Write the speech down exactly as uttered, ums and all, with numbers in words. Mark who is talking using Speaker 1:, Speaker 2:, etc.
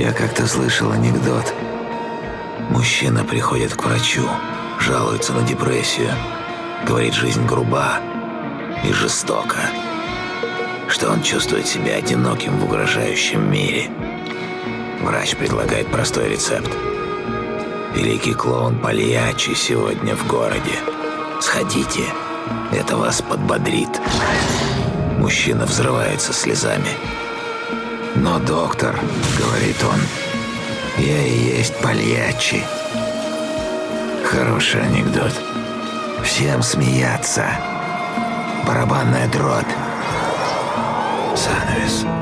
Speaker 1: Я как-то слышал анекдот. Мужчина приходит к врачу, жалуется на депрессию, говорит, жизнь груба и жестока, что он чувствует себя одиноким в угрожающем мире. Врач предлагает простой рецепт. Великий клоун Пальячи сегодня в городе. Сходите, это вас подбодрит. Мужчина взрывается слезами. «Но, доктор, — говорит он, — я и есть Пальячи». Хороший анекдот. Всем смеяться. Барабанная дробь. Занавес.